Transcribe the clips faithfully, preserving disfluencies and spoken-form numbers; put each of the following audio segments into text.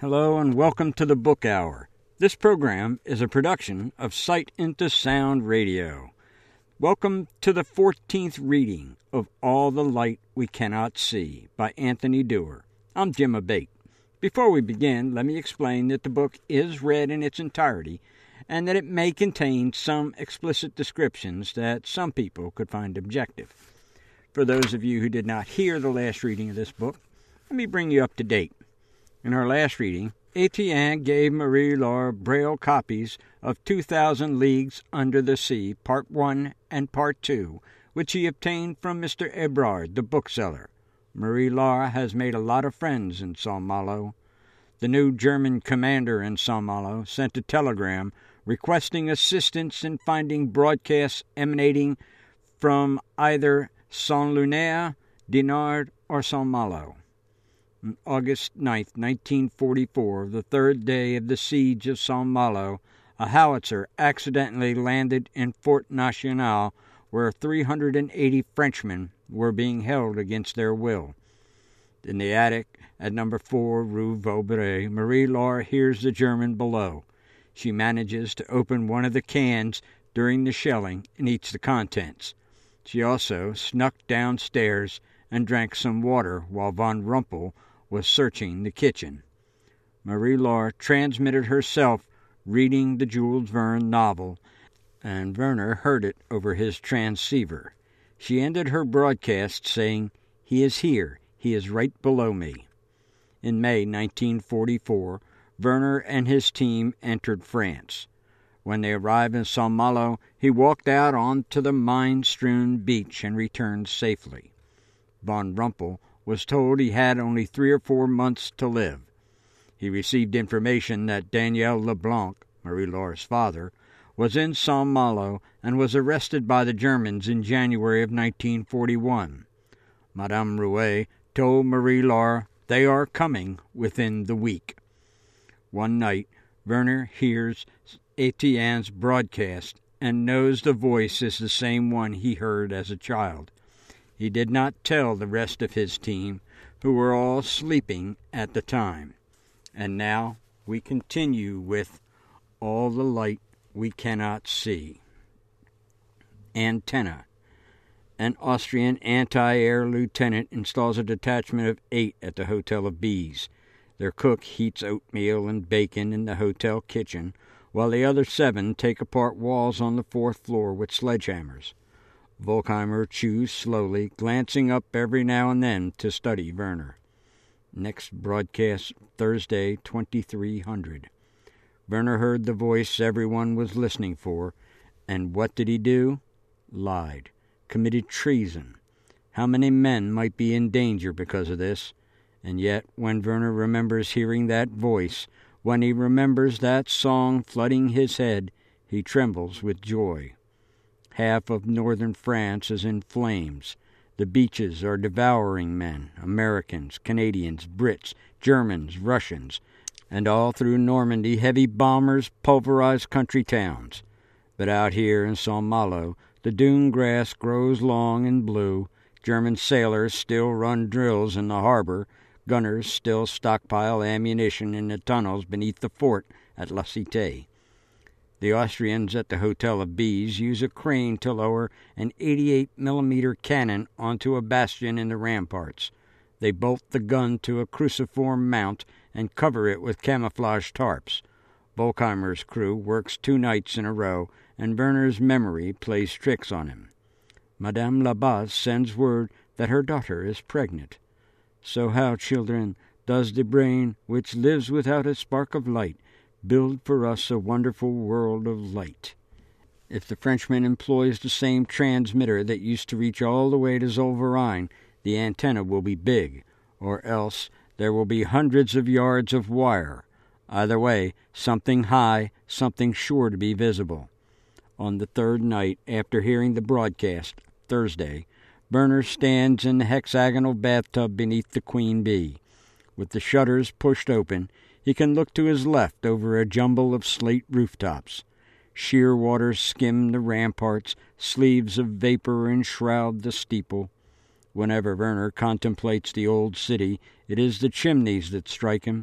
Hello and welcome to the Book Hour. This program is a production of Sight into Sound Radio. Welcome to the fourteenth reading of All the Light We Cannot See by Anthony Doerr. I'm Jim Abate. Before we begin, let me explain that the book is read in its entirety and that it may contain some explicit descriptions that some people could find objective. For those of you who did not hear the last reading of this book, let me bring you up to date. In our last reading, Etienne gave Marie-Laure Braille copies of two thousand Leagues Under the Sea, Part one and Part two, which he obtained from Mister Ebrard, the bookseller. Marie-Laure has made a lot of friends in Saint-Malo. The new German commander in Saint-Malo sent a telegram requesting assistance in finding broadcasts emanating from either Saint-Lunaire, Dinard, or Saint-Malo. On August ninth, nineteen forty-four, the third day of the siege of Saint-Malo, a howitzer accidentally landed in Fort National, where three hundred eighty Frenchmen were being held against their will. In the attic at number four Rue Vaudreuil, Marie-Laure hears the German below. She manages to open one of the cans during the shelling and eats the contents. She also snuck downstairs and drank some water while von Rumpel was searching the kitchen. Marie-Laure transmitted herself reading the Jules Verne novel, and Werner heard it over his transceiver. She ended her broadcast saying, "He is here. He is right below me." In May nineteen forty-four, Werner and his team entered France. When they arrived in Saint-Malo, he walked out onto the mine-strewn beach and returned safely. Von Rumpel was told he had only three or four months to live. He received information that Daniel Leblanc, Marie-Laure's father, was in Saint-Malo and was arrested by the Germans in January of nineteen forty-one. Madame Rouet told Marie-Laure they are coming within the week. One night, Werner hears Etienne's broadcast and knows the voice is the same one he heard as a child. He did not tell the rest of his team, who were all sleeping at the time. And now we continue with All the Light We Cannot See. Antenna. An Austrian anti-air lieutenant installs a detachment of eight at the Hotel of Bees. Their cook heats oatmeal and bacon in the hotel kitchen, while the other seven take apart walls on the fourth floor with sledgehammers. Volkheimer chews slowly, glancing up every now and then to study Werner. Next broadcast, Thursday, twenty-three hundred. Werner heard the voice everyone was listening for, and what did he do? Lied. Committed treason. How many men might be in danger because of this? And yet, when Werner remembers hearing that voice, when he remembers that song flooding his head, he trembles with joy. Half of northern France is in flames. The beaches are devouring men, Americans, Canadians, Brits, Germans, Russians, and all through Normandy heavy bombers pulverize country towns. But out here in Saint-Malo, the dune grass grows long and blue, German sailors still run drills in the harbor, gunners still stockpile ammunition in the tunnels beneath the fort at La Cité. The Austrians at the Hotel of Bees use a crane to lower an eighty-eight millimeter cannon onto a bastion in the ramparts. They bolt the gun to a cruciform mount and cover it with camouflage tarps. Volkheimer's crew works two nights in a row, and Werner's memory plays tricks on him. Madame Labasse sends word that her daughter is pregnant. So how, children, does the brain, which lives without a spark of light, build for us a wonderful world of light? If the Frenchman employs the same transmitter that used to reach all the way to Zollverein, the antenna will be big, or else there will be hundreds of yards of wire. Either way, something high, something sure to be visible. On the third night after hearing the broadcast, Thursday, Werner stands in the hexagonal bathtub beneath the Queen Bee. With the shutters pushed open, he can look to his left over a jumble of slate rooftops. Sheer waters skim the ramparts, sleeves of vapor enshroud the steeple. Whenever Werner contemplates the old city, it is the chimneys that strike him.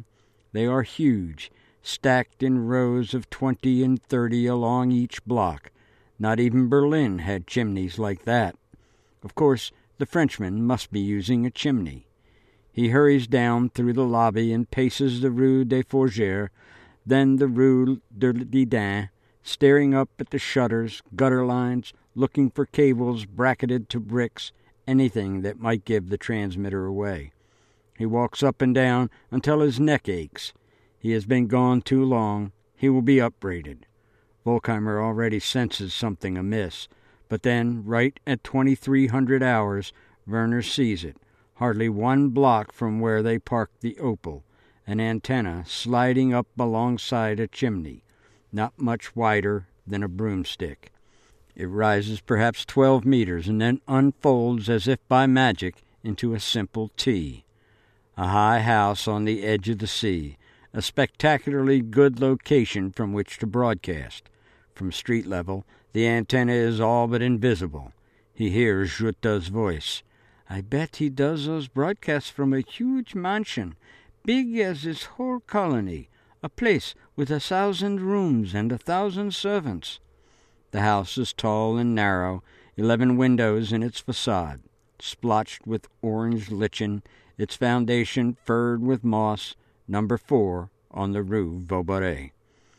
They are huge, stacked in rows of twenty and thirty along each block. Not even Berlin had chimneys like that. Of course, the Frenchman must be using a chimney. He hurries down through the lobby and paces the Rue des Fougères, then the Rue de Didin, staring up at the shutters, gutter lines, looking for cables bracketed to bricks, anything that might give the transmitter away. He walks up and down until his neck aches. He has been gone too long. He will be upbraided. Volkheimer already senses something amiss, but then, right at twenty-three hundred hours, Werner sees it, hardly one block from where they parked the Opel, an antenna sliding up alongside a chimney, not much wider than a broomstick. It rises perhaps twelve meters and then unfolds as if by magic into a simple T. A high house on the edge of the sea, a spectacularly good location from which to broadcast. From street level, the antenna is all but invisible. He hears Juta's voice. "I bet he does those broadcasts from a huge mansion, big as this whole colony, a place with a thousand rooms and a thousand servants." The house is tall and narrow, eleven windows in its facade, splotched with orange lichen, its foundation furred with moss, number four on the Rue Vauberet.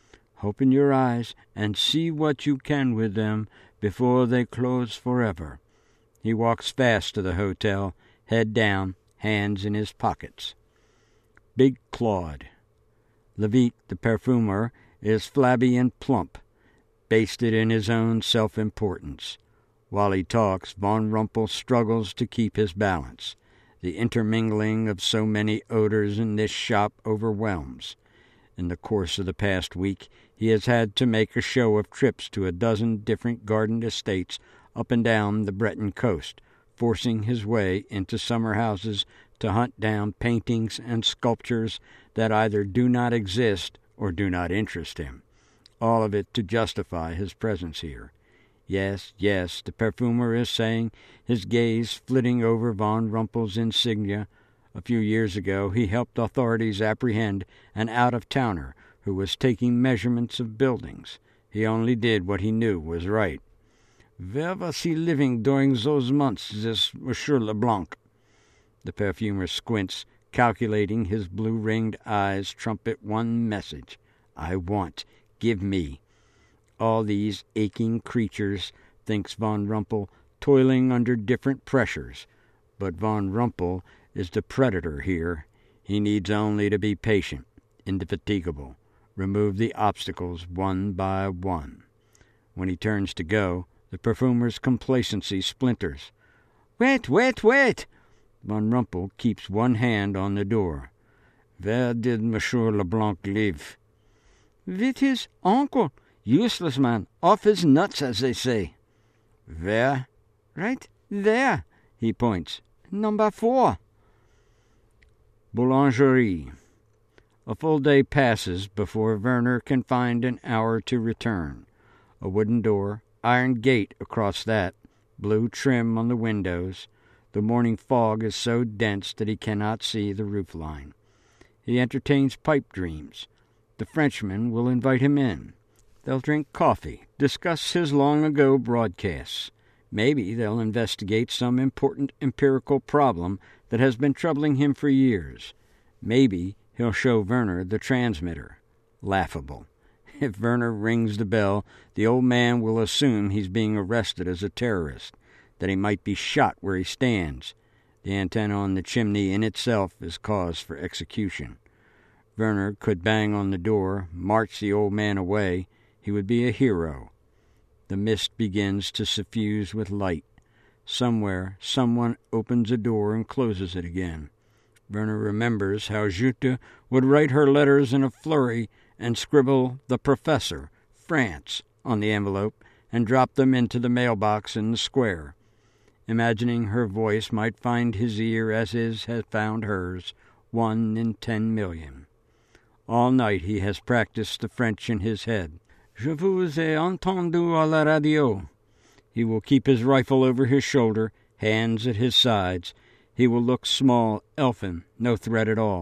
Open your eyes and see what you can with them before they close forever. He walks fast to the hotel, head down, hands in his pockets. Big Claude. Levitt, the perfumer, is flabby and plump, basted in his own self-importance. While he talks, Von Rumpel struggles to keep his balance. The intermingling of so many odors in this shop overwhelms. In the course of the past week, he has had to make a show of trips to a dozen different garden estates up and down the Breton coast, forcing his way into summer houses to hunt down paintings and sculptures that either do not exist or do not interest him. All of it to justify his presence here. Yes, yes, the perfumer is saying, his gaze flitting over Von Rumpel's insignia. A few years ago he helped authorities apprehend an out-of-towner who was taking measurements of buildings. He only did what he knew was right. Where was he living during those months, this Monsieur Leblanc? The perfumer squints, calculating. His blue-ringed eyes trumpet one message. I want. Give me. All these aching creatures, thinks Von Rumpel, toiling under different pressures. But Von Rumpel is the predator here. He needs only to be patient, indefatigable, remove the obstacles one by one. When he turns to go, the perfumer's complacency splinters. Wait, wait, wait! Von Rumpel keeps one hand on the door. Where did Monsieur Leblanc live? With his uncle. Useless man, off his nuts, as they say. Where? Right there, he points. Number four. Boulangerie. A full day passes before Werner can find an hour to return. A wooden door, iron gate across that, blue trim on the windows. The morning fog is so dense that he cannot see the roof line. He entertains pipe dreams. The Frenchman will invite him in. They'll drink coffee, discuss his long-ago broadcasts. Maybe they'll investigate some important empirical problem that has been troubling him for years. Maybe he'll show Werner the transmitter. Laughable. If Werner rings the bell, the old man will assume he's being arrested as a terrorist, that he might be shot where he stands. The antenna on the chimney in itself is cause for execution. Werner could bang on the door, march the old man away. He would be a hero. The mist begins to suffuse with light. Somewhere, someone opens a door and closes it again. Werner remembers how Juta would write her letters in a flurry and scribble "The Professor, France," on the envelope and drop them into the mailbox in the square. Imagining her voice might find his ear as his had found hers, one in ten million. All night he has practiced the French in his head. Je vous ai entendu à la radio. He will keep his rifle over his shoulder, hands at his sides. He will look small, elfin, no threat at all.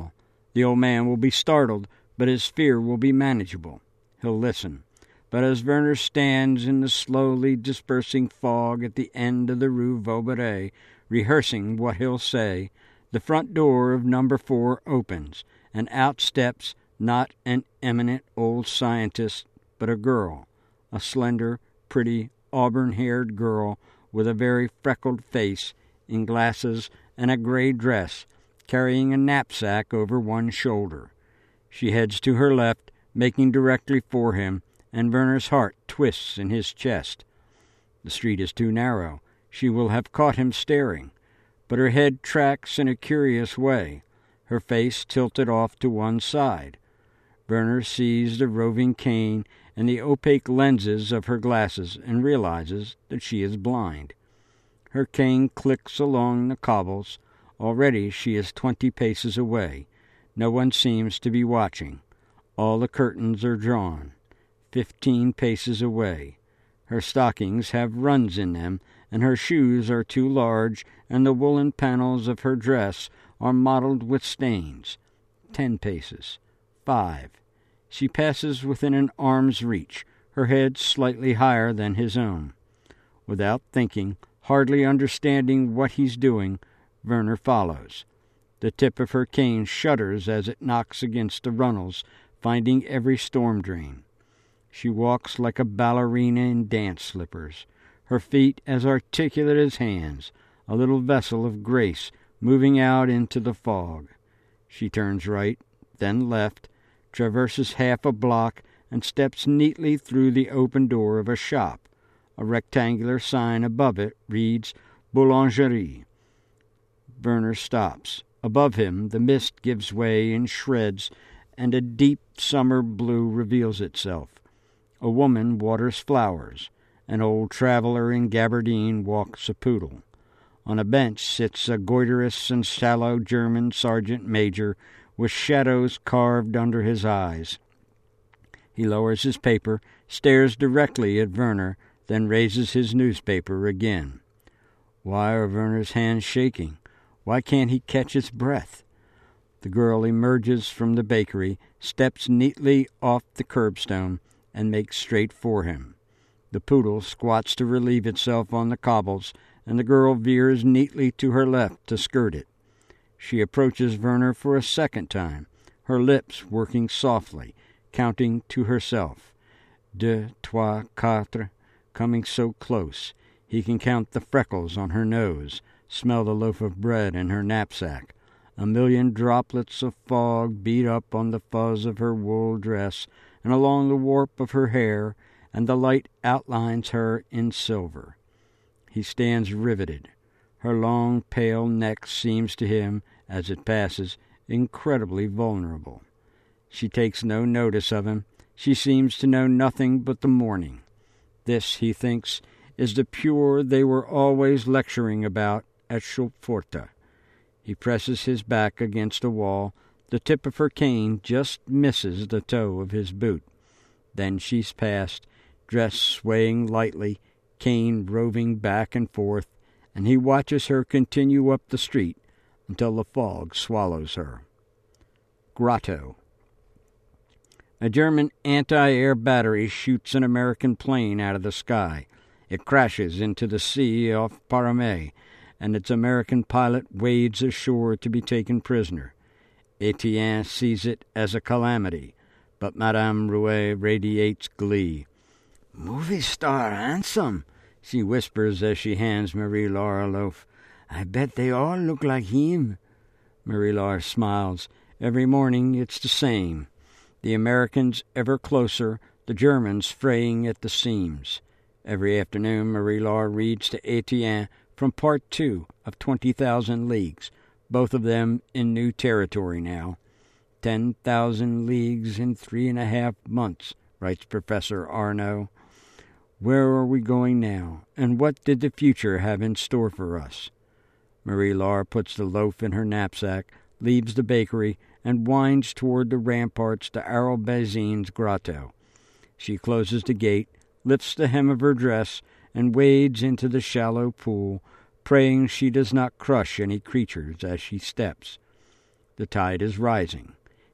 The old man will be startled, but his fear will be manageable. He'll listen. But as Werner stands in the slowly dispersing fog at the end of the Rue Vaugirard, rehearsing what he'll say, the front door of number four opens, and out steps not an eminent old scientist, but a girl, a slender, pretty, auburn-haired girl with a very freckled face, in glasses and a gray dress, carrying a knapsack over one shoulder. She heads to her left, making directly for him, and Werner's heart twists in his chest. The street is too narrow. She will have caught him staring. But her head tracks in a curious way, her face tilted off to one side. Werner sees the roving cane and the opaque lenses of her glasses and realizes that she is blind. Her cane clicks along the cobbles. Already she is twenty paces away. No one seems to be watching. All the curtains are drawn. Fifteen paces away. Her stockings have runs in them, and her shoes are too large, and the woolen panels of her dress are mottled with stains. Ten paces. Five. She passes within an arm's reach, her head slightly higher than his own. Without thinking, hardly understanding what he's doing, Werner follows. The tip of her cane shudders as it knocks against the runnels, finding every storm drain. She walks like a ballerina in dance slippers, her feet as articulate as hands, a little vessel of grace moving out into the fog. She turns right, then left, traverses half a block, and steps neatly through the open door of a shop. A rectangular sign above it reads Boulangerie. Werner stops. Above him the mist gives way in shreds, and a deep summer blue reveals itself. A woman waters flowers. An old traveller in gabardine walks a poodle. On a bench sits a goitrous and sallow German sergeant major with shadows carved under his eyes. He lowers his paper, stares directly at Werner, then raises his newspaper again. Why are Werner's hands shaking? Why can't he catch his breath? The girl emerges from the bakery, steps neatly off the curbstone, and makes straight for him. The poodle squats to relieve itself on the cobbles, and the girl veers neatly to her left to skirt it. She approaches Werner for a second time, her lips working softly, counting to herself. Deux, trois, quatre, coming so close. He can count the freckles on her nose, smell the loaf of bread in her knapsack. A million droplets of fog beat up on the fuzz of her wool dress and along the warp of her hair, and the light outlines her in silver. He stands riveted. Her long, pale neck seems to him, as it passes, incredibly vulnerable. She takes no notice of him. She seems to know nothing but the morning. This, he thinks, is the pure they were always lecturing about at Schulpforta. He presses his back against a wall. The tip of her cane just misses the toe of his boot. Then she's past, dress swaying lightly, cane roving back and forth, and he watches her continue up the street until the fog swallows her. Grotto. A German anti-air battery shoots an American plane out of the sky. It crashes into the sea off Paramé, and its American pilot wades ashore to be taken prisoner. Etienne sees it as a calamity, but Madame Rouet radiates glee. "Movie star handsome," she whispers as she hands Marie-Laure a loaf. "I bet they all look like him." Marie-Laure smiles. Every morning it's the same. The Americans ever closer, the Germans fraying at the seams. Every afternoon Marie-Laure reads to Etienne from part two of Twenty Thousand Leagues, both of them in new territory now. Ten thousand leagues in three and a half months, writes Professor Arnaud. Where are we going now, and what did the future have in store for us? Marie-Laure puts the loaf in her knapsack, leaves the bakery, and winds toward the ramparts to Arobazines grotto. She closes the gate, lifts the hem of her dress, and wades into the shallow pool, praying she does not crush any creatures as she steps. The tide is rising.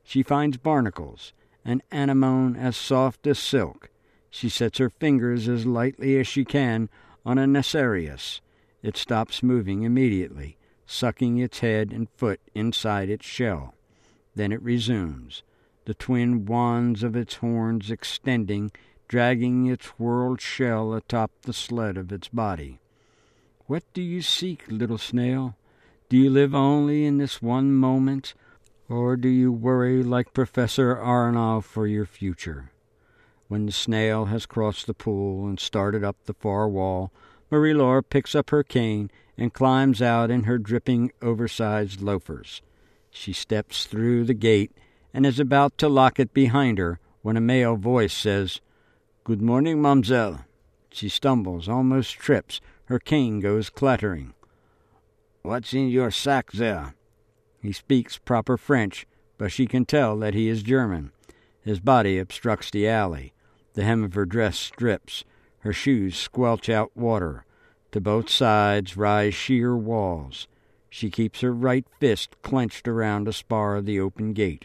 She finds barnacles, an anemone as soft as silk. She sets her fingers as lightly as she can on a Nassarius. It stops moving immediately, sucking its head and foot inside its shell. Then it resumes, the twin wands of its horns extending, dragging its whorled shell atop the sled of its body. What do you seek, little snail? Do you live only in this one moment, or do you worry like Professor Aronoff for your future? When the snail has crossed the pool and started up the far wall, Marie-Laure picks up her cane and climbs out in her dripping, oversized loafers. She steps through the gate and is about to lock it behind her when a male voice says, "Good morning, mademoiselle." She stumbles, almost trips. Her cane goes clattering. "What's in your sack there?" He speaks proper French, but she can tell that he is German. His body obstructs the alley. The hem of her dress strips. Her shoes squelch out water. To both sides rise sheer walls. She keeps her right fist clenched around a spar of the open gate.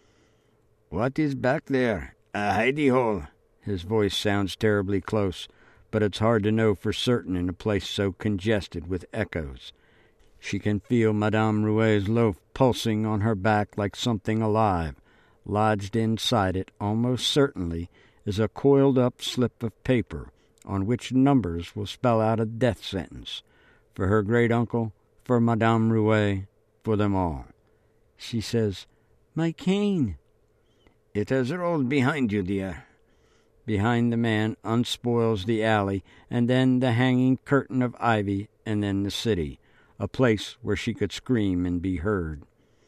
"What is back there? A hidey-hole?" His voice sounds terribly close, but it's hard to know for certain in a place so congested with echoes. She can feel Madame Rouet's loaf pulsing on her back like something alive. Lodged inside it, almost certainly, is a coiled-up slip of paper on which numbers will spell out a death sentence. For her great-uncle, for Madame Rouet, for them all. She says, "My cane." "It has rolled behind you, dear." Behind the man unspoils the alley, and then the hanging curtain of ivy, and then the city, a place where she could scream and be heard.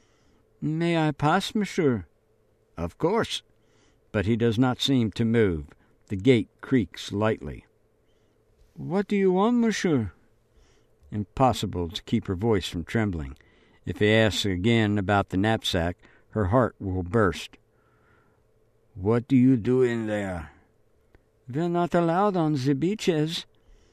"May I pass, monsieur?" "Of course." But he does not seem to move. The gate creaks lightly. "What do you want, monsieur?" Impossible to keep her voice from trembling. If he asks again about the knapsack, her heart will burst. "What do you do in there?" "We're not allowed on the beaches."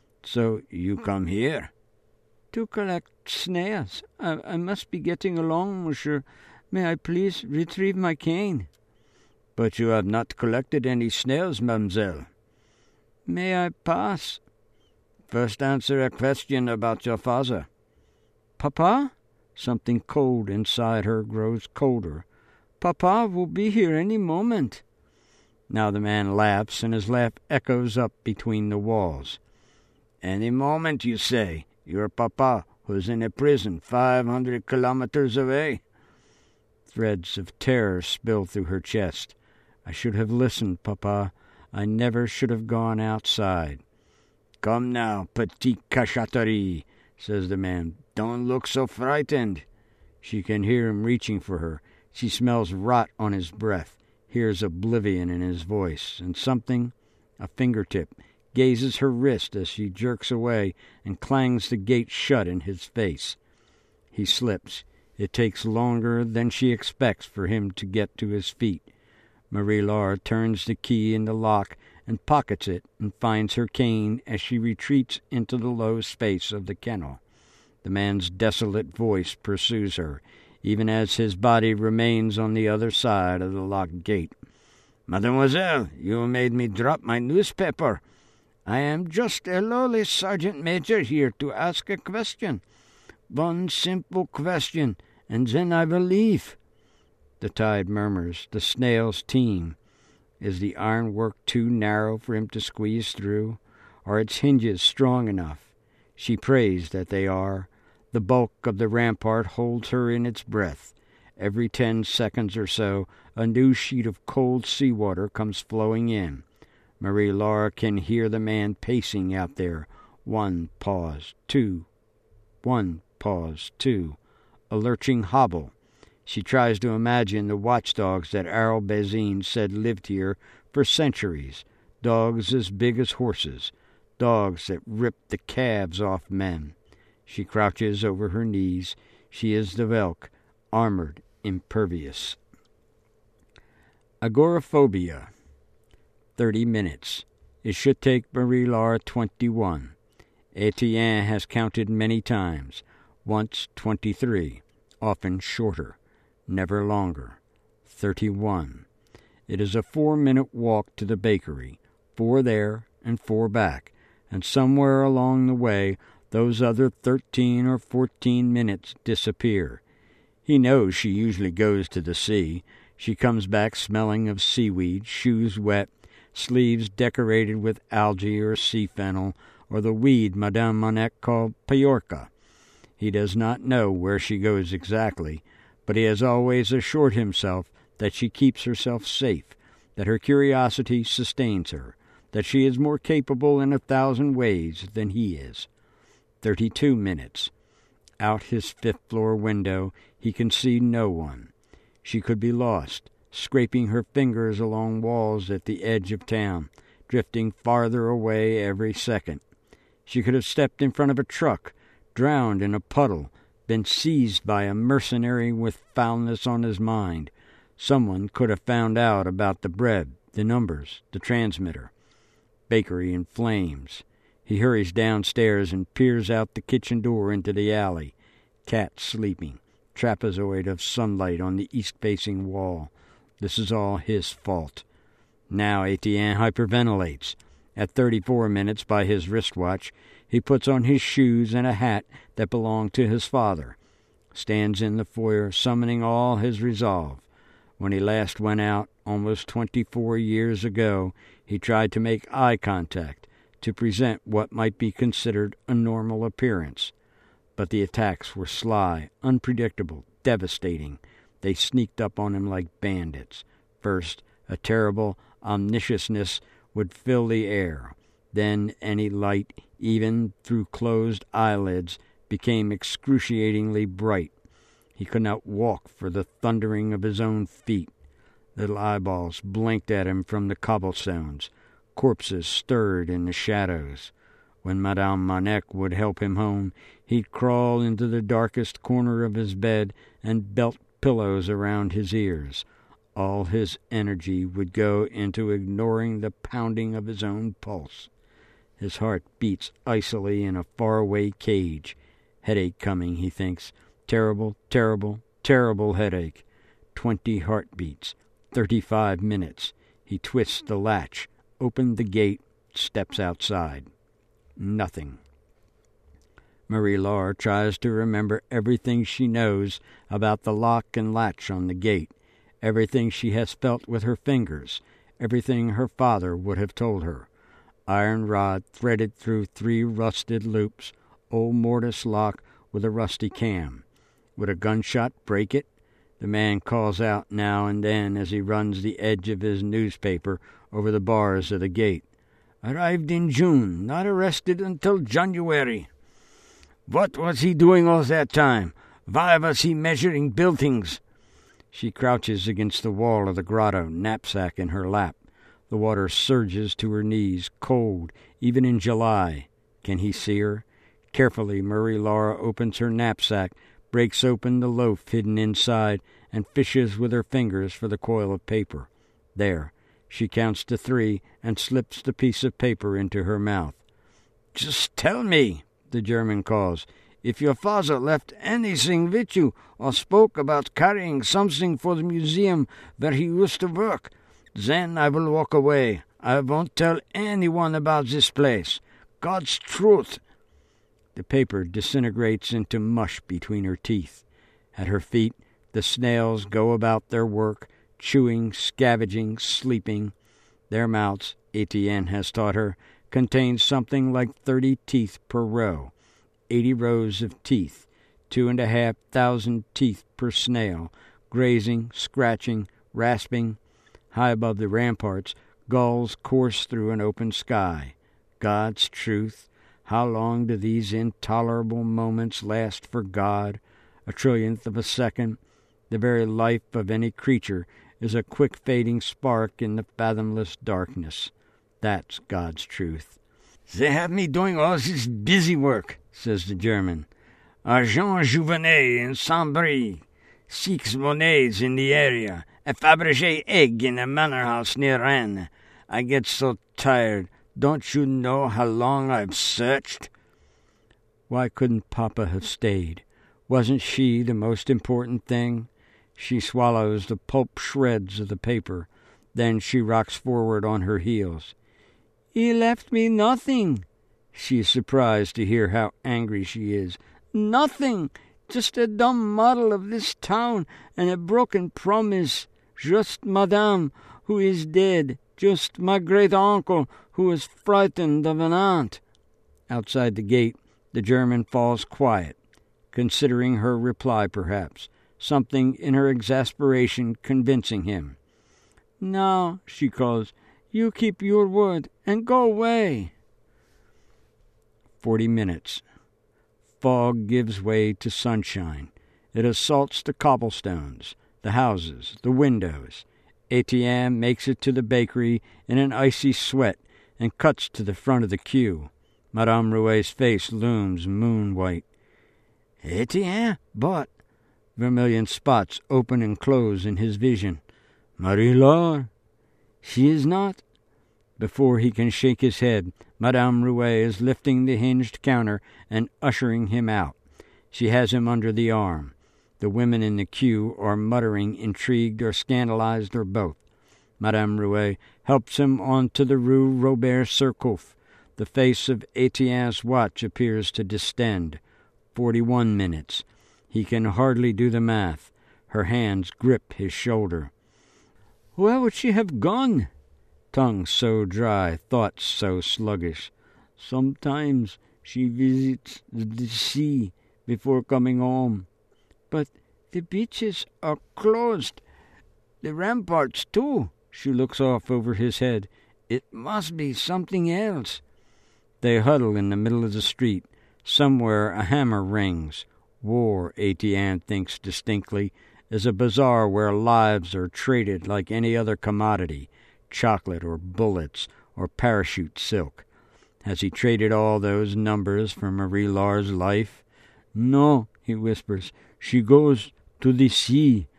"So you come here?" "To collect snails. I, I must be getting along, monsieur. May I please retrieve my cane?" "But you have not collected any snails, mademoiselle." "May I pass?" "First answer a question about your father." "Papa?" Something cold inside her grows colder. "Papa will be here any moment." Now the man laughs, and his laugh echoes up between the walls. "Any moment, you say? Your papa, who's in a prison five hundred kilometers away?" Threads of terror spill through her chest. "I should have listened, papa. I never should have gone outside." "Come now, petite cachotterie," says the man. "Don't look so frightened." She can hear him reaching for her. She smells rot on his breath, hears oblivion in his voice, and something, a fingertip, gazes her wrist as she jerks away and clangs the gate shut in his face. He slips. It takes longer than she expects for him to get to his feet. Marie-Laure turns the key in the lock and pockets it and finds her cane as she retreats into the low space of the kennel. The man's desolate voice pursues her, even as his body remains on the other side of the locked gate. "Mademoiselle, you made me drop my newspaper. I am just a lowly sergeant major here to ask a question. One simple question, and then I will leave." The tide murmurs. The snails teem. Is the ironwork too narrow for him to squeeze through? Are its hinges strong enough? She prays that they are. The bulk of the rampart holds her in its breath. Every ten seconds or so, a new sheet of cold seawater comes flowing in. Marie-Laure can hear the man pacing out there. One pause, two. One pause, two. A lurching hobble. She tries to imagine the watchdogs that Arel Bazin said lived here for centuries, dogs as big as horses, dogs that ripped the calves off men. She crouches over her knees. She is the Velk, armored, impervious. Agoraphobia. Thirty minutes. It should take Marie-Laure twenty-one. Etienne has counted many times, once twenty-three, often shorter, never longer. thirty-one. It is a four-minute walk to the bakery, four there and four back, and somewhere along the way those other thirteen or fourteen minutes disappear. He knows she usually goes to the sea. She comes back smelling of seaweed, shoes wet, sleeves decorated with algae or sea fennel, or the weed Madame Manette called Payorka. He does not know where she goes exactly, but he has always assured himself that she keeps herself safe, that her curiosity sustains her, that she is more capable in a thousand ways than he is. Thirty-two minutes. Out his fifth-floor window he can see no one. She could be lost, scraping her fingers along walls at the edge of town, drifting farther away every second. She could have stepped in front of a truck, drowned in a puddle, been seized by a mercenary with foulness on his mind. Someone could have found out about the bread, the numbers, the transmitter. Bakery in flames. He hurries downstairs and peers out the kitchen door into the alley. Cat sleeping. Trapezoid of sunlight on the east-facing wall. This is all his fault. Now Etienne hyperventilates. At thirty-four minutes by his wristwatch, he puts on his shoes and a hat that belonged to his father. Stands in the foyer, summoning all his resolve. When he last went out, almost twenty-four years ago, he tried to make eye contact, to present what might be considered a normal appearance. But the attacks were sly, unpredictable, devastating. They sneaked up on him like bandits. First, a terrible omnisciousness would fill the air. Then any light, even through closed eyelids, became excruciatingly bright. He could not walk for the thundering of his own feet. Little eyeballs blinked at him from the cobblestones. Corpses stirred in the shadows. When Madame Manette would help him home, he'd crawl into the darkest corner of his bed and belt pillows around his ears. All his energy would go into ignoring the pounding of his own pulse. His heart beats icily in a faraway cage. Headache coming, he thinks. Terrible, terrible, terrible headache. Twenty heartbeats. Thirty-five minutes. He twists the latch, opens the gate, steps outside. Nothing. Marie-Laure tries to remember everything she knows about the lock and latch on the gate, everything she has felt with her fingers, everything her father would have told her. Iron rod threaded through three rusted loops, old mortise lock with a rusty cam. Would a gunshot break it? The man calls out now and then as he runs the edge of his newspaper over the bars of the gate. Arrived in June, not arrested until January. What was he doing all that time? Why was he measuring buildings? She crouches against the wall of the grotto, knapsack in her lap. The water surges to her knees, cold, even in July. Can he see her? Carefully, Marie-Laure opens her knapsack, breaks open the loaf hidden inside, and fishes with her fingers for the coil of paper. There. She counts to three and slips the piece of paper into her mouth. Just tell me, the German calls, if your father left anything with you or spoke about carrying something for the museum where he used to work. Then I will walk away. I won't tell anyone about this place. God's truth. The paper disintegrates into mush between her teeth. At her feet, the snails go about their work, chewing, scavenging, sleeping. Their mouths, Etienne has taught her, contain something like thirty teeth per row. Eighty rows of teeth, two and a half thousand teeth per snail, grazing, scratching, rasping. High above the ramparts, gulls course through an open sky. God's truth. How long do these intolerable moments last for God? A trillionth of a second. The very life of any creature is a quick fading spark in the fathomless darkness. That's God's truth. They have me doing all this busy work, says the German. Argent Jouvenet in Saint-Brie, six monnaies in the area, a Fabergé egg in a manor house near Rennes. I get so tired. Don't you know how long I've searched? Why couldn't Papa have stayed? Wasn't she the most important thing? She swallows the pulp shreds of the paper. Then she rocks forward on her heels. "He left me nothing." She is surprised to hear how angry she is. "Nothing. Just a dumb model of this town and a broken promise. Just Madame, who is dead. Just my great-uncle, who was frightened of an aunt." Outside the gate, the German falls quiet, considering her reply perhaps, something in her exasperation convincing him. "Now," she calls, "you keep your word and go away." Forty minutes. Fog gives way to sunshine. It assaults the cobblestones, the houses, the windows. Etienne makes it to the bakery in an icy sweat and cuts to the front of the queue. Madame Rouet's face looms moon-white. "Etienne, but—" Vermilion spots open and close in his vision. "Marie-Laure." "She is not." Before he can shake his head, Madame Rouet is lifting the hinged counter and ushering him out. She has him under the arm. The women in the queue are muttering, intrigued or scandalized or both. Madame Rouet helps him on to the Rue Robert-Surcouf. The face of Etienne's watch appears to distend. Forty-one minutes. He can hardly do the math. Her hands grip his shoulder. Where would she have gone? Tongue so dry, thoughts so sluggish. Sometimes she visits the sea before coming home. But the beaches are closed. The ramparts, too. She looks off over his head. It must be something else. They huddle in the middle of the street. Somewhere a hammer rings. War, Etienne thinks distinctly, is a bazaar where lives are traded like any other commodity, chocolate or bullets or parachute silk. Has he traded all those numbers for Marie-Laure's life? No, he whispers. She goes to the sea.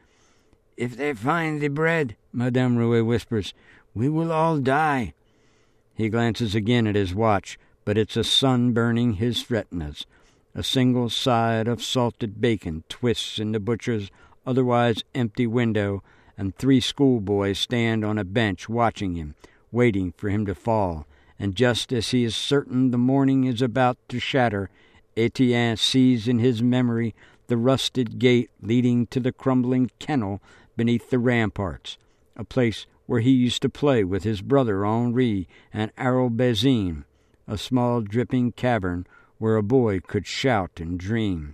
If they find the bread, Madame Rouet whispers, we will all die. He glances again at his watch, but it's a sun burning his retinas. A single side of salted bacon twists in the butcher's otherwise empty window, and three schoolboys stand on a bench watching him, waiting for him to fall. And just as he is certain the morning is about to shatter, Etienne sees in his memory the rusted gate leading to the crumbling kennel beneath the ramparts, a place where he used to play with his brother Henri and Harold Bazin, a small dripping cavern where a boy could shout and dream.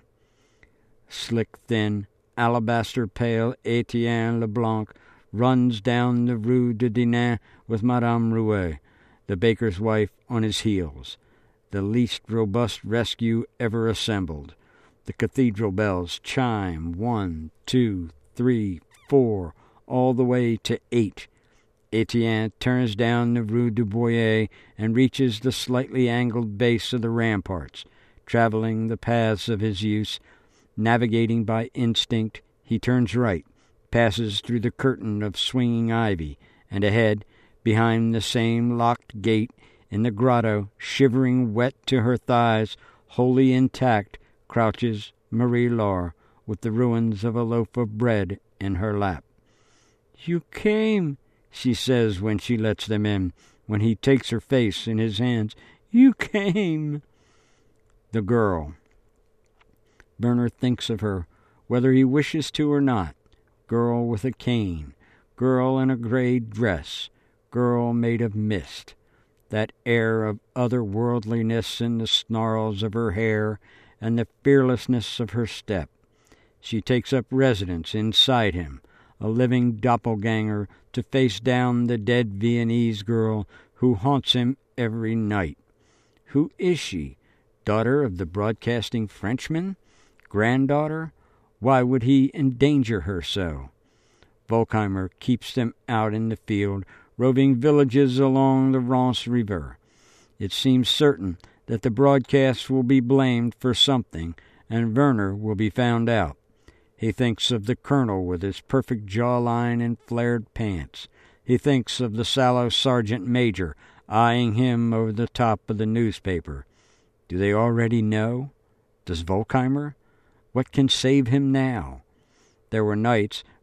Slick, thin, alabaster-pale Etienne Leblanc runs down the Rue de Dinan with Madame Rouet, the baker's wife, on his heels, the least robust rescue ever assembled. The cathedral bells chime one, two, three, four, all the way to eight. Etienne turns down the Rue du Boyer and reaches the slightly angled base of the ramparts. Traveling the paths of his youth, navigating by instinct, he turns right, passes through the curtain of swinging ivy, and ahead, behind the same locked gate, in the grotto, shivering wet to her thighs, wholly intact, crouches Marie-Laure, with the ruins of a loaf of bread in her lap. "You came," she says when she lets them in, when he takes her face in his hands. "You came." The girl. Werner thinks of her, whether he wishes to or not. Girl with a cane, girl in a gray dress, girl made of mist. That air of otherworldliness in the snarls of her hair and the fearlessness of her step. She takes up residence inside him, a living doppelganger to face down the dead Viennese girl who haunts him every night. Who is she? Daughter of the broadcasting Frenchman? Granddaughter? Why would he endanger her so? Volkheimer keeps them out in the field, roving villages along the Rance River. It seems certain that the broadcast will be blamed for something, and Werner will be found out. He thinks of the colonel with his perfect jawline and flared pants. He thinks of the sallow sergeant major eyeing him over the top of the newspaper. Do they already know? Does Volkheimer? What can save him now? There were nights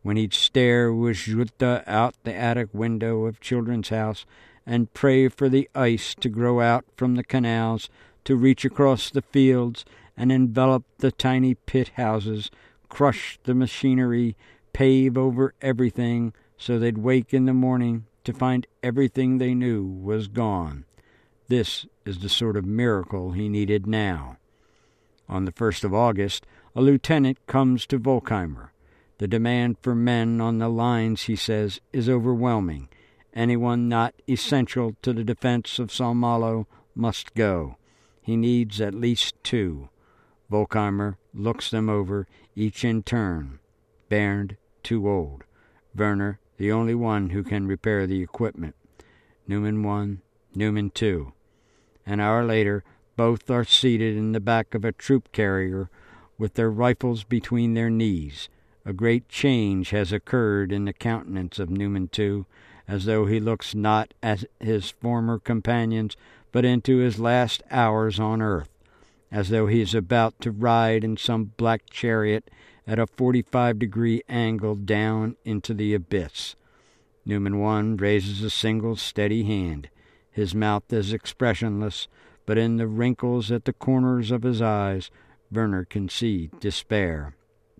when he'd stare with Jutta out the attic window of Children's House and pray for the ice to grow out from the canals, to reach across the fields and envelop the tiny pit houses, crush the machinery, pave over everything, so they'd wake in the morning to find everything they knew was gone. This is the sort of miracle he needed now. On the first of August, a lieutenant comes to Volkheimer. The demand for men on the lines, he says, is overwhelming. Anyone not essential to the defense of Saint-Malo must go. He needs at least two. Volkheimer looks them over, each in turn. Bernd, too old. Werner, the only one who can repair the equipment. Newman one, Newman two. An hour later, both are seated in the back of a troop carrier with their rifles between their knees. A great change has occurred in the countenance of Newman two, as though he looks not at his former companions, but into his last hours on earth, as though he is about to ride in some black chariot at a forty-five degree angle down into the abyss. Newman one raises a single steady hand. His mouth is expressionless, but in the wrinkles at the corners of his eyes, Werner can see despair.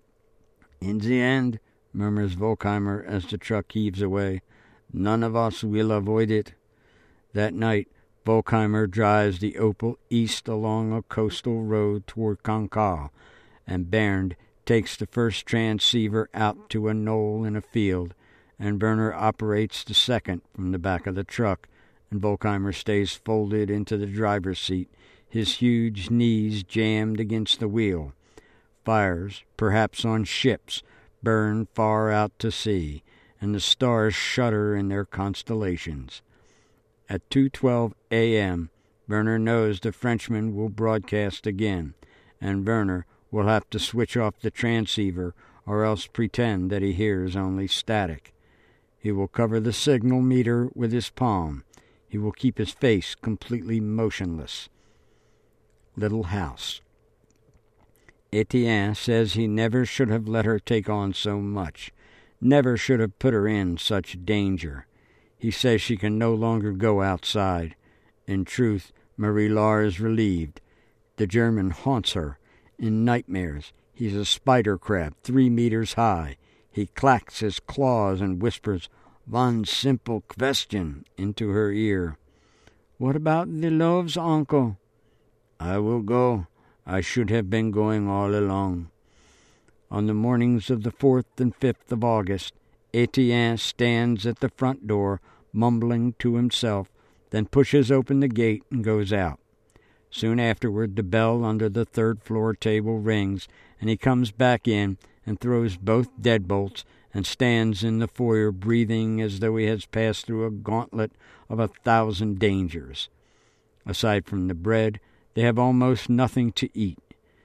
"In the end," murmurs Volkheimer as the truck heaves away, "none of us will avoid it." That night, Volkheimer drives the Opel east along a coastal road toward Cancale, and Bernd takes the first transceiver out to a knoll in a field, and Werner operates the second from the back of the truck, and Volkheimer stays folded into the driver's seat, his huge knees jammed against the wheel. Fires, perhaps on ships, burn far out to sea, and the stars shudder in their constellations. At two twelve a.m., Werner knows the Frenchman will broadcast again, and Werner will have to switch off the transceiver or else pretend that he hears only static. He will cover the signal meter with his palm. He will keep his face completely motionless. Little house. Etienne says he never should have let her take on so much, never should have put her in such danger. He says she can no longer go outside. In truth, Marie-Laure is relieved. The German haunts her in nightmares. He's a spider crab, three meters high. He clacks his claws and whispers, "One simple question," into her ear. "What about the loaves, uncle?" "I will go. I should have been going all along." On the mornings of the fourth and fifth of August, Etienne stands at the front door, mumbling to himself, then pushes open the gate and goes out. Soon afterward, the bell under the third-floor table rings, and he comes back in and throws both deadbolts and stands in the foyer breathing as though he has passed through a gauntlet of a thousand dangers. Aside from the bread, they have almost nothing to eat.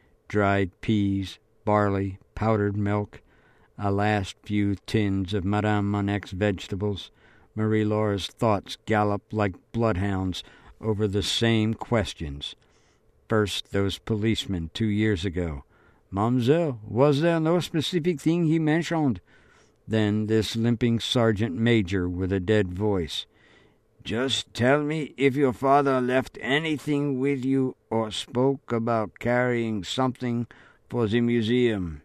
Dried peas, barley, powdered milk, a last few tins of Madame Monec's vegetables. Marie-Laure's thoughts gallop like bloodhounds over the same questions. First, those policemen two years ago. "Mademoiselle, was there no specific thing he mentioned?" Then this limping sergeant major with a dead voice. "Just tell me if your father left anything with you or spoke about carrying something for the museum."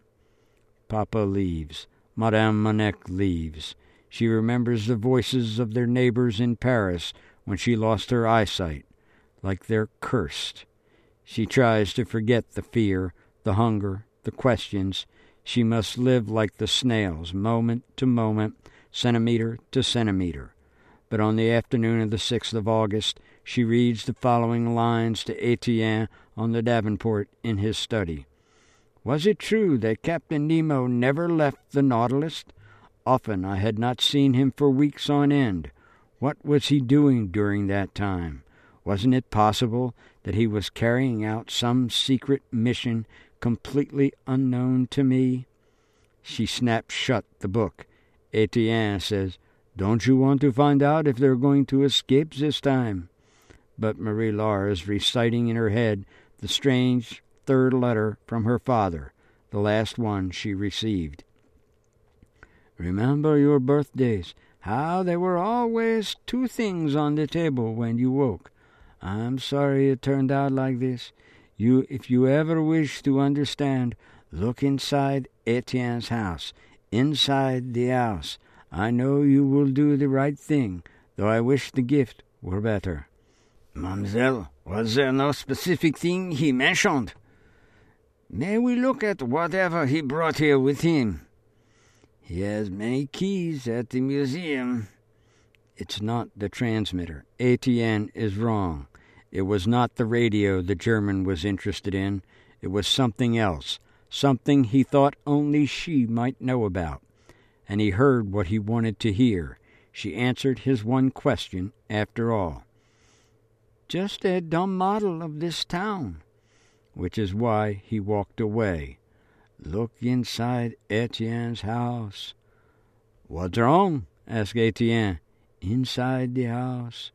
Papa leaves. Madame Monec leaves. She remembers the voices of their neighbors in Paris when she lost her eyesight, like they're cursed. She tries to forget the fear, the hunger, the questions. She must live like the snails, moment to moment, centimeter to centimeter. But on the afternoon of the sixth of August, she reads the following lines to Etienne on the Davenport in his study. "Was it true that Captain Nemo never left the Nautilus? Often I had not seen him for weeks on end. What was he doing during that time? Wasn't it possible that he was carrying out some secret mission completely unknown to me?" She snaps shut the book. Etienne says, "Don't you want to find out if they're going to escape this time?" But Marie-Laure is reciting in her head the strange third letter from her father, the last one she received. Remember your birthdays, how there were always two things on the table when you woke. I'm sorry it turned out like this. You, if you ever wish to understand, look inside Etienne's house, inside the house. I know you will do the right thing, though I wish the gift were better." "Mademoiselle, was there no specific thing he mentioned?" "May we look at whatever he brought here with him?" "He has many keys at the museum." It's not the transmitter. Etienne is wrong. It was not the radio the German was interested in. It was something else, something he thought only she might know about. And he heard what he wanted to hear. She answered his one question after all. "Just a dumb model of this town." Which is why he walked away. Look inside Etienne's house. "What's wrong?" asked Etienne. "Inside the house."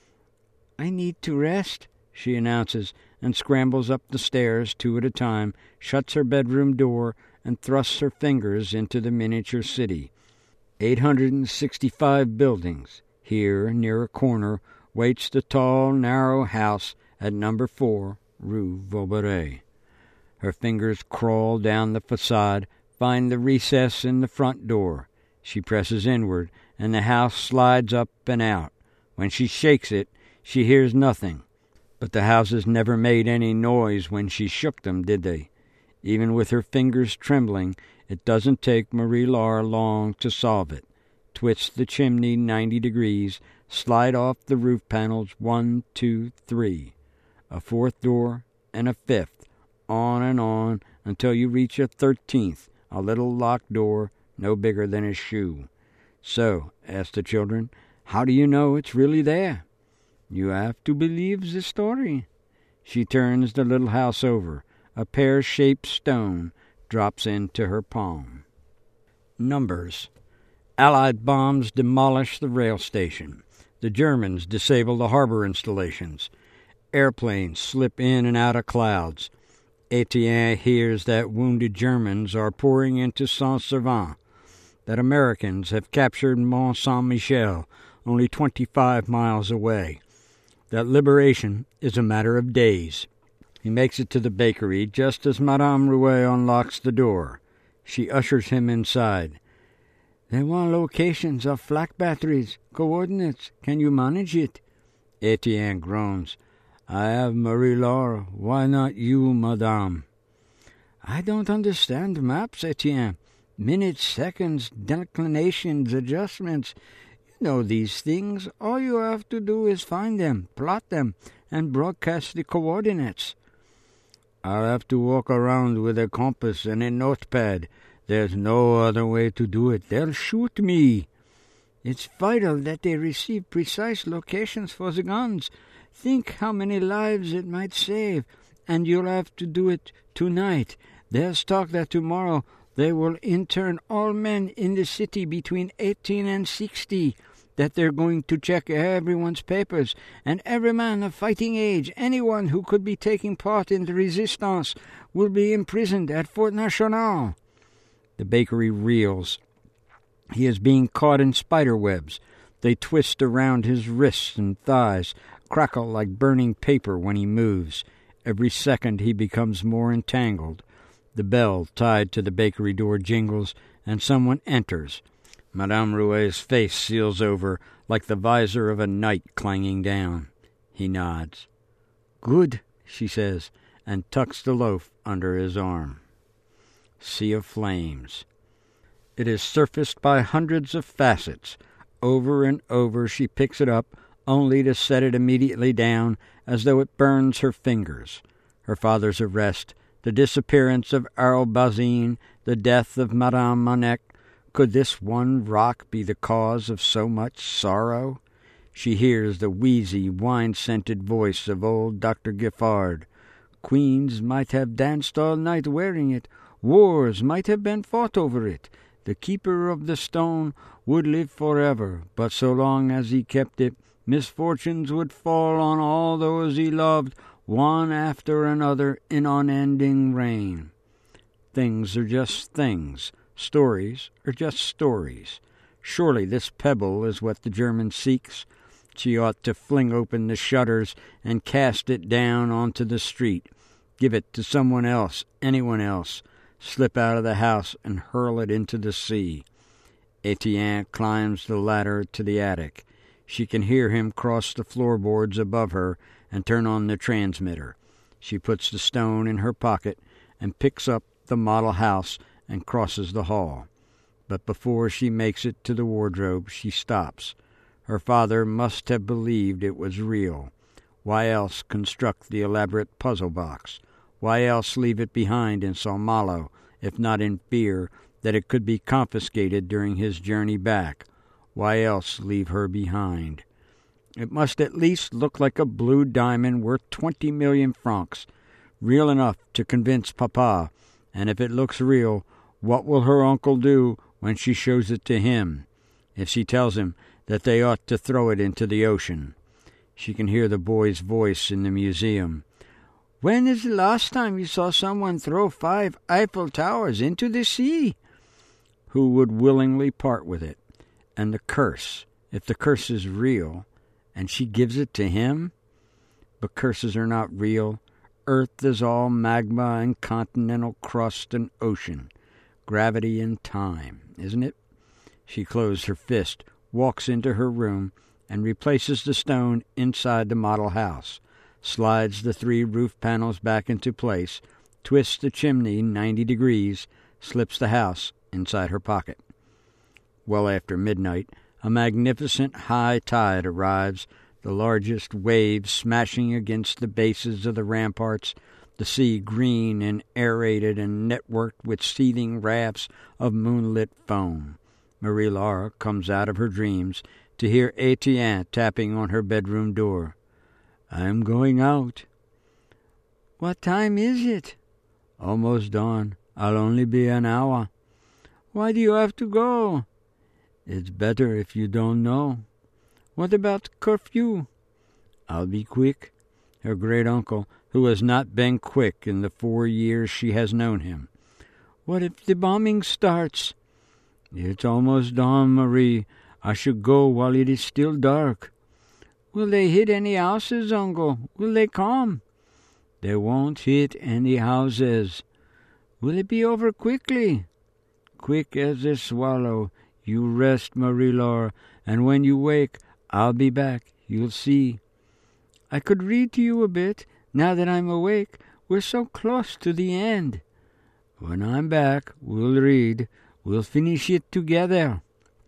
"I need to rest," she announces, and scrambles up the stairs two at a time, shuts her bedroom door, and thrusts her fingers into the miniature city. Eight hundred and sixty-five buildings. Here, near a corner, waits the tall, narrow house at number four, Rue Vaubert. Her fingers crawl down the facade, find the recess in the front door. She presses inward, and the house slides up and out. When she shakes it, she hears nothing. But the houses never made any noise when she shook them, did they? Even with her fingers trembling, it doesn't take Marie-Laure long to solve it. Twist the chimney ninety degrees, slide off the roof panels one, two, three. A fourth door, and a fifth, on and on until you reach a thirteenth, a little locked door no bigger than a shoe. "So," asked the children, "how do you know it's really there?" "You have to believe the story." She turns the little house over. A pear-shaped stone drops into her palm. Numbers. Allied bombs demolish the rail station. The Germans disable the harbor installations. Airplanes slip in and out of clouds. Etienne hears that wounded Germans are pouring into Saint-Servant, that Americans have captured Mont-Saint-Michel, only twenty-five miles away, that liberation is a matter of days. He makes it to the bakery just as Madame Rouet unlocks the door. She ushers him inside. "They want locations of flak batteries, coordinates. Can you manage it?" Etienne groans. "I have Marie-Laure. Why not you, madame?" "I don't understand maps, Etienne. Minutes, seconds, declinations, adjustments. You know these things. All you have to do is find them, plot them, and broadcast the coordinates." "I'll have to walk around with a compass and a notepad. There's no other way to do it. They'll shoot me." "It's vital that they receive precise locations for the guns. Think how many lives it might save, and you'll have to do it tonight. There's talk that tomorrow they will intern all men in the city between eighteen and sixty, that they're going to check everyone's papers, and every man of fighting age, anyone who could be taking part in the resistance, will be imprisoned at Fort National." The bakery reels. He is being caught in spider webs. They twist around his wrists and thighs, crackle like burning paper when he moves. Every second he becomes more entangled. The bell tied to the bakery door jingles, and someone enters. Madame Rouet's face seals over like the visor of a knight clanging down. He nods. "Good," she says, and tucks the loaf under his arm. Sea of flames. It is surfaced by hundreds of facets. Over and over she picks it up, only to set it immediately down, as though it burns her fingers. Her father's arrest, the disappearance of Earl Bazin, the death of Madame Manec. Could this one rock be the cause of so much sorrow? She hears the wheezy, wine-scented voice of old Doctor Giffard. Queens might have danced all night wearing it. Wars might have been fought over it. The keeper of the stone would live forever, but so long as he kept it, misfortunes would fall on all those he loved, one after another, in unending rain. Things are just things, Stories are just stories. Surely this pebble is what the German seeks. She ought to fling open the shutters and cast it down onto the street. Give it to someone else, anyone else. Slip out of the house and hurl it into the sea. Etienne climbs the ladder to the attic. She can hear him cross the floorboards above her and turn on the transmitter. She puts the stone in her pocket and picks up the model house and crosses the hall. But before she makes it to the wardrobe, she stops. Her father must have believed it was real. Why else construct the elaborate puzzle box? Why else leave it behind in Saint Malo, if not in fear that it could be confiscated during his journey back? Why else leave her behind? It must at least look like a blue diamond worth twenty million francs, real enough to convince Papa. And if it looks real, what will her uncle do when she shows it to him? If she tells him that they ought to throw it into the ocean? She can hear the boy's voice in the museum. When is the last time you saw someone throw five Eiffel Towers into the sea? Who would willingly part with it? And the curse, if the curse is real, and she gives it to him? But curses are not real. Earth is all magma and continental crust and ocean. Gravity and time, isn't it? She closed her fist, walks into her room, and replaces the stone inside the model house, slides the three roof panels back into place, twists the chimney ninety degrees, slips the house inside her pocket. Well after midnight, a magnificent high tide arrives, the largest waves smashing against the bases of the ramparts, the sea green and aerated and networked with seething rafts of moonlit foam. Marie-Laure comes out of her dreams to hear Etienne tapping on her bedroom door. "I am going out." "What time is it?" "Almost dawn. I'll only be an hour." "Why do you have to go?" "It's better if you don't know." "What about curfew?" "I'll be quick." Her great-uncle, who has not been quick in the four years she has known him. "What if the bombing starts?" "It's almost dawn, Marie. I should go while it is still dark." "Will they hit any houses, uncle? Will they come?" "They won't hit any houses." "Will it be over quickly?" "Quick as a swallow. You rest, Marie-Laure, and when you wake, I'll be back. You'll see." "I could read to you a bit, now that I'm awake. We're so close to the end." "When I'm back, we'll read. We'll finish it together."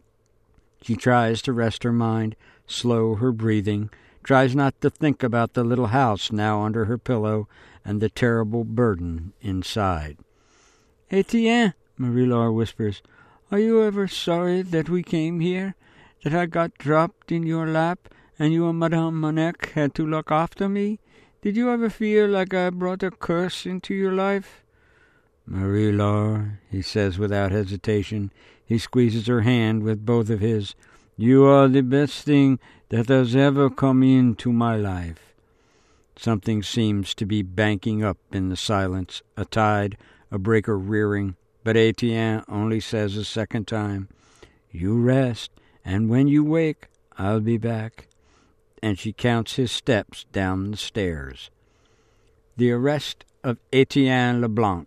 She tries to rest her mind, slow her breathing, tries not to think about the little house now under her pillow and the terrible burden inside. "Etienne," Marie-Laure whispers, "are you ever sorry that we came here, that I got dropped in your lap, and you and Madame Monec had to look after me? Did you ever feel like I brought a curse into your life?" "Marie-Laure," he says without hesitation. He squeezes her hand with both of his. "You are the best thing that has ever come into my life." Something seems to be banking up in the silence, a tide, a breaker rearing, but Etienne only says a second time, "You rest, and when you wake, I'll be back." And she counts his steps down the stairs. The arrest of Etienne Leblanc.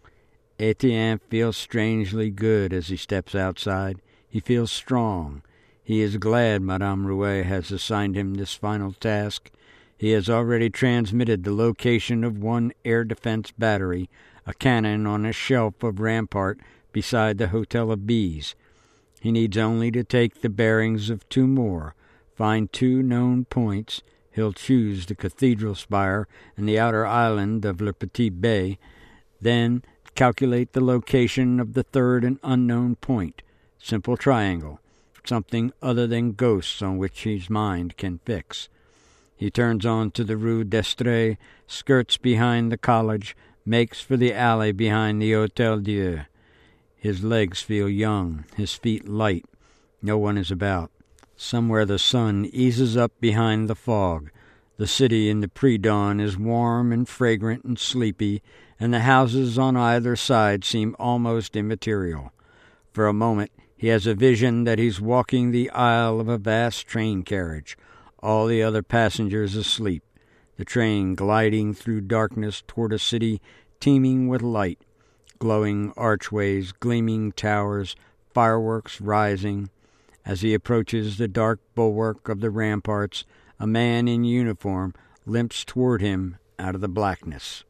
Etienne feels strangely good as he steps outside. He feels strong. He is glad Madame Rouet has assigned him this final task. He has already transmitted the location of one air defense battery, a cannon on a shelf of rampart beside the Hotel of Bees. He needs only to take the bearings of two more, find two known points. He'll choose the cathedral spire and the outer island of Le Petit Bay, then calculate the location of the third and unknown point. Simple triangle, something other than ghosts on which his mind can fix. He turns on to the Rue d'Estrée, skirts behind the college, makes for the alley behind the Hôtel Dieu. His legs feel young, his feet light. No one is about. Somewhere the sun eases up behind the fog. The city in the pre-dawn is warm and fragrant and sleepy, and the houses on either side seem almost immaterial. For a moment he has a vision that he's walking the aisle of a vast train carriage, all the other passengers asleep, the train gliding through darkness toward a city teeming with light, glowing archways, gleaming towers, fireworks rising. As he approaches the dark bulwark of the ramparts, a man in uniform limps toward him out of the blackness.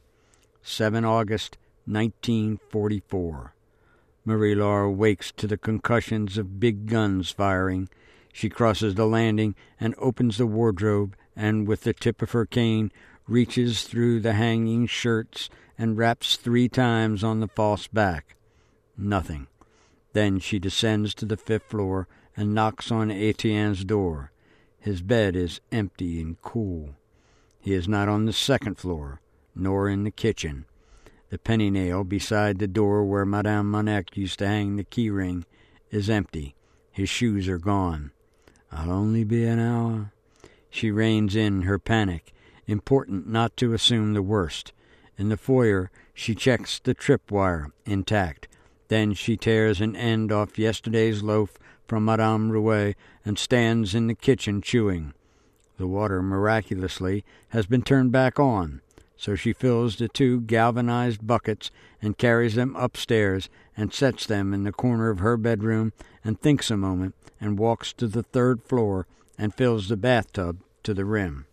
the seventh of August, nineteen forty-four. Marie-Laure wakes to the concussions of big guns firing. She crosses the landing and opens the wardrobe, and with the tip of her cane reaches through the hanging shirts and raps three times on the false back. Nothing. Then she descends to the fifth floor and knocks on Etienne's door. His bed is empty and cool. He is not on the second floor, nor in the kitchen. The penny nail beside the door where Madame Manec used to hang the key ring is empty. His shoes are gone. I'll only be an hour. She reins in her panic, important not to assume the worst. In the foyer, she checks the tripwire, intact. Then she tears an end off yesterday's loaf from Madame Rouet and stands in the kitchen chewing. The water, miraculously, has been turned back on, so she fills the two galvanized buckets and carries them upstairs and sets them in the corner of her bedroom and thinks a moment and walks to the third floor and fills the bathtub to the rim.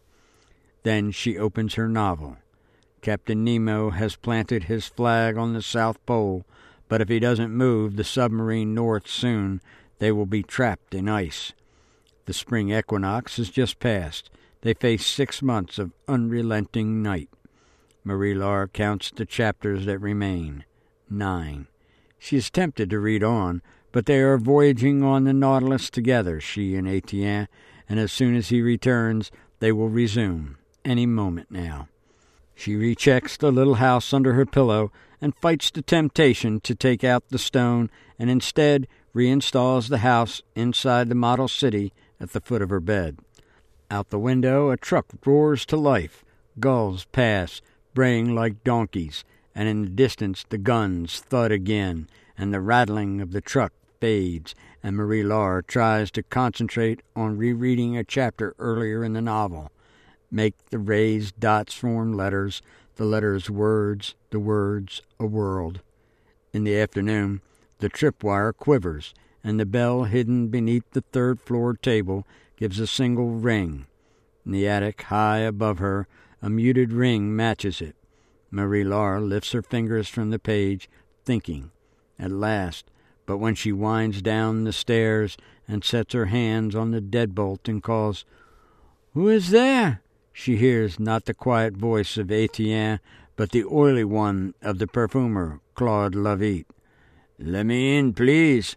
Then she opens her novel. Captain Nemo has planted his flag on the South Pole, but if he doesn't move the submarine north soon, they will be trapped in ice. The spring equinox has just passed. They face six months of unrelenting night. Marie-Laure counts the chapters that remain. Nine. She is tempted to read on, but they are voyaging on the Nautilus together, she and Etienne, and as soon as he returns, they will resume, any moment now. She rechecks the little house under her pillow and fights the temptation to take out the stone and instead reinstalls the house inside the model city at the foot of her bed. Out the window, a truck roars to life. Gulls pass, braying like donkeys, and in the distance the guns thud again, and the rattling of the truck fades, and Marie-Laure tries to concentrate on rereading a chapter earlier in the novel. Make the raised dots form letters, the letters words, the words a world. In the afternoon, the tripwire quivers, and the bell hidden beneath the third-floor table gives a single ring. In the attic, high above her, a muted ring matches it. Marie-Laure lifts her fingers from the page, thinking. At last, but when she winds down the stairs and sets her hands on the deadbolt and calls, "Who is there?" she hears not the quiet voice of Etienne, but the oily one of the perfumer, Claude Lavitte. "Let me in, please."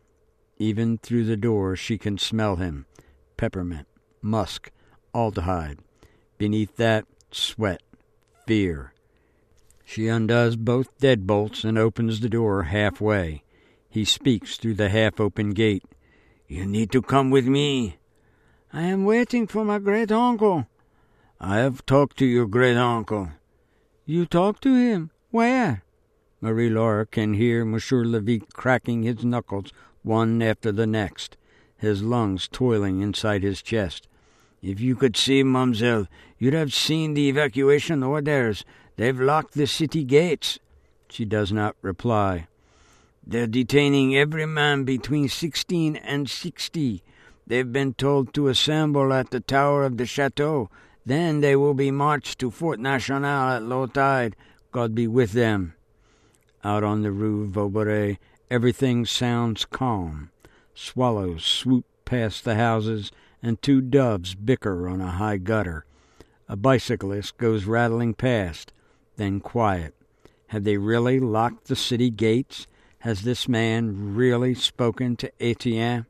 Even through the door she can smell him. Peppermint, musk, aldehyde. Beneath that, sweat, fear. She undoes both deadbolts and opens the door halfway. He speaks through the half-open gate. "You need to come with me." "I am waiting for my great-uncle." "I have talked to your great-uncle." "You talked to him? Where?" Marie-Laure can hear Monsieur Lavitte cracking his knuckles one after the next, his lungs toiling inside his chest. "If you could see, mademoiselle, you'd have seen the evacuation orders. They've locked the city gates." She does not reply. "They're detaining every man between sixteen and sixty. They've been told to assemble at the tower of the chateau. Then they will be marched to Fort National at low tide. God be with them." Out on the Rue Vaugirard, everything sounds calm. Swallows swoop past the houses, and two doves bicker on a high gutter. A bicyclist goes rattling past, then quiet. Have they really locked the city gates? Has this man really spoken to Etienne?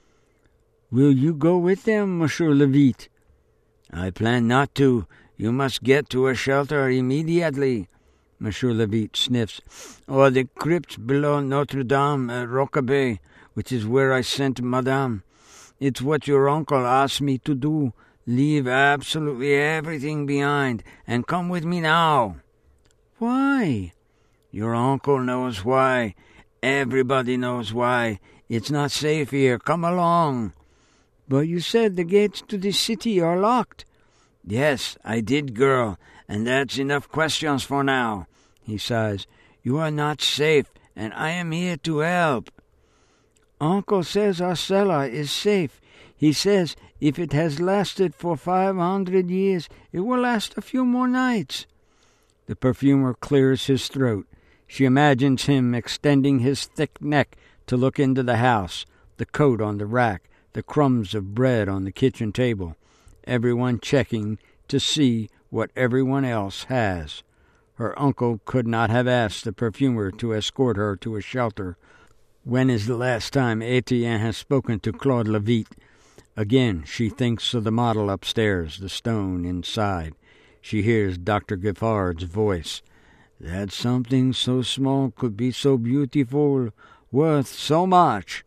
"Will you go with them, Monsieur Lavitte?" "I plan not to. You must get to a shelter immediately." Monsieur Lavitte sniffs. "Or the crypt below Notre-Dame at Roquebay, which is where I sent Madame. It's what your uncle asked me to do. Leave absolutely everything behind, and come with me now." "Why?" "Your uncle knows why. Everybody knows why. It's not safe here. Come along. But you said the gates to the city are locked. Yes, I did, girl, and that's enough questions for now. He sighs. You are not safe, and I am here to help. Uncle says our cellar is safe. He says if it has lasted for five hundred years, it will last a few more nights. The perfumer clears his throat. She imagines him extending his thick neck to look into the house, the coat on the rack, the crumbs of bread on the kitchen table, everyone checking to see what everyone else has. Her uncle could not have asked the perfumer to escort her to a shelter. When is the last time Etienne has spoken to Claude Levitte? Again she thinks of the model upstairs, the stone inside. She hears Doctor Giffard's voice. That something so small could be so beautiful, worth so much.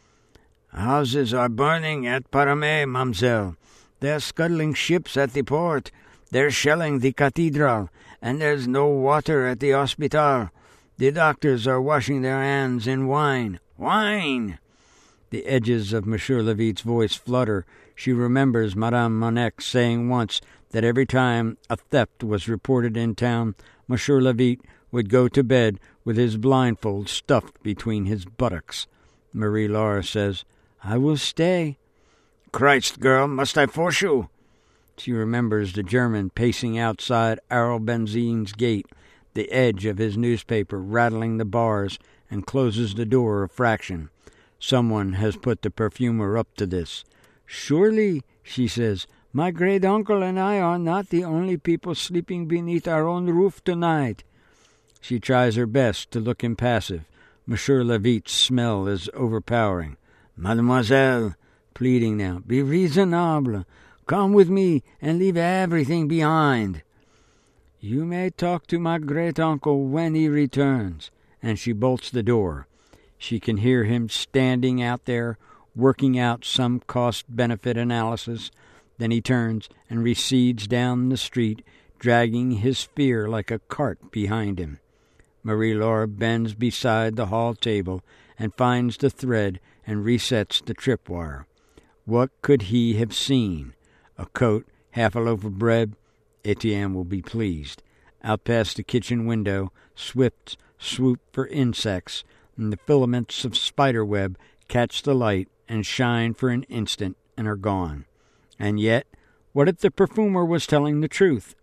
Houses are burning at Paramé, mamselle. They're scuttling ships at the port. They're shelling the cathedral. And there's no water at the hospital. The doctors are washing their hands in wine. Wine! The edges of Monsieur Levitte's voice flutter. She remembers Madame Monex saying once that every time a theft was reported in town, Monsieur Levitte would go to bed with his blindfold stuffed between his buttocks. Marie-Laure says, I will stay. Christ, girl, must I force you? She remembers the German pacing outside Arl Benzine's gate, the edge of his newspaper rattling the bars, and closes the door a fraction. Someone has put the perfumer up to this. Surely, she says, my great-uncle and I are not the only people sleeping beneath our own roof tonight. She tries her best to look impassive. Monsieur Levitte's smell is overpowering. Mademoiselle, pleading now, be reasonable. Come with me and leave everything behind. You may talk to my great-uncle when he returns. And she bolts the door. She can hear him standing out there, working out some cost-benefit analysis. Then he turns and recedes down the street, dragging his fear like a cart behind him. Marie-Laure bends beside the hall table and finds the thread and resets the tripwire. What could he have seen? A coat, half a loaf of bread? Etienne will be pleased. Out past the kitchen window, swifts swoop for insects, and the filaments of spiderweb catch the light and shine for an instant and are gone. And yet, what if the perfumer was telling the truth?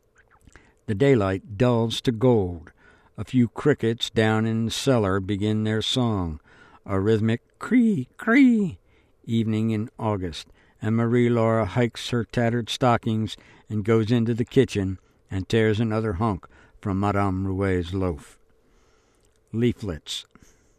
The daylight dulls to gold. A few crickets down in the cellar begin their song, a rhythmic cree, cree, evening in August, and Marie-Laure hikes her tattered stockings and goes into the kitchen and tears another hunk from Madame Rouet's loaf. Leaflets.